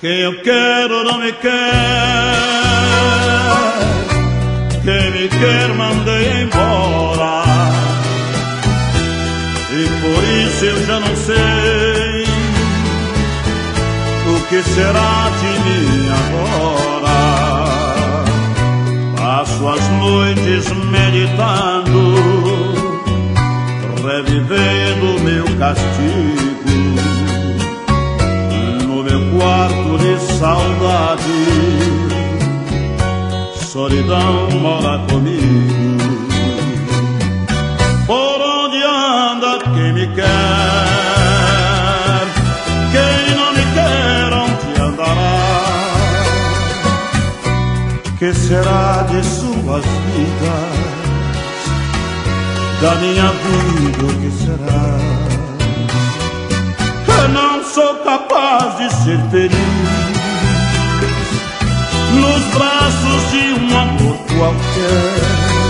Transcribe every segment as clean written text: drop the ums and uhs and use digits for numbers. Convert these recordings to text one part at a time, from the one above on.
Quem eu quero não me quer, quem me quer mandei embora. E por isso eu já não sei o que será de mim agora. Passo as noites meditando, revivendo meu castigo. No meu quarto de saudade, solidão mora comigo. Por onde anda quem me quer? Quem não me quer, onde andará? Que será de suas vidas? Da minha vida, o que será? Eu não sou capaz de ser feliz nos braços de um amor qualquer.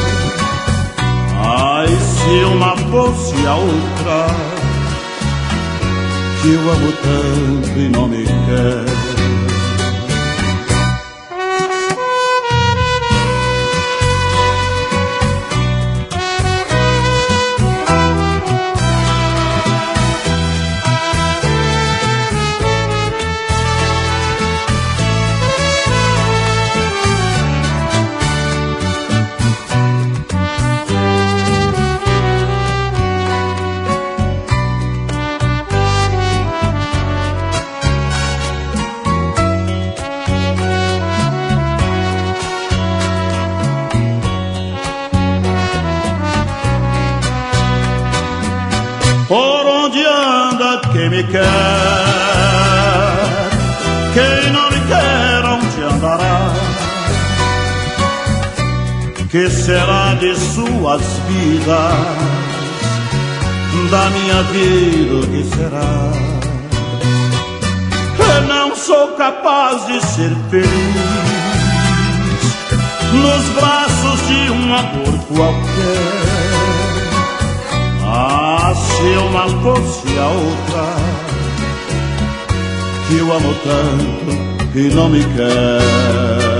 Ai, se uma fosse a outra, que eu amo tanto e não me quer. Por onde anda quem me quer? Quem não me quer, onde andará? Que será de suas vidas? Da minha vida, o que será? Eu não sou capaz de ser feliz nos braços de um amor qualquer. Ah, se uma fosse a outra, que eu amo tanto e não me quer.